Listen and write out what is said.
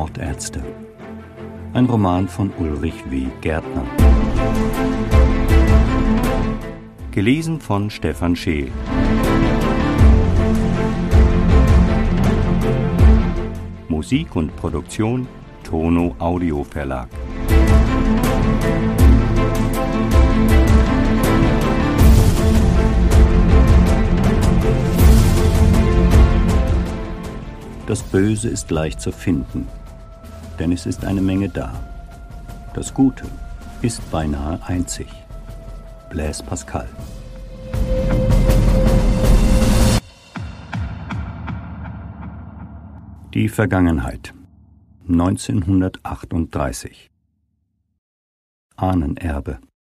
Mordärzte. Ein Roman von Ulrich W. Gärtner. Gelesen von Stefan Scheel. Musik und Produktion Tono Audio Verlag. Das Böse ist leicht zu finden, denn es ist eine Menge da. Das Gute ist beinahe einzig. Blaise Pascal. Die Vergangenheit. 1938. Ahnenerbe.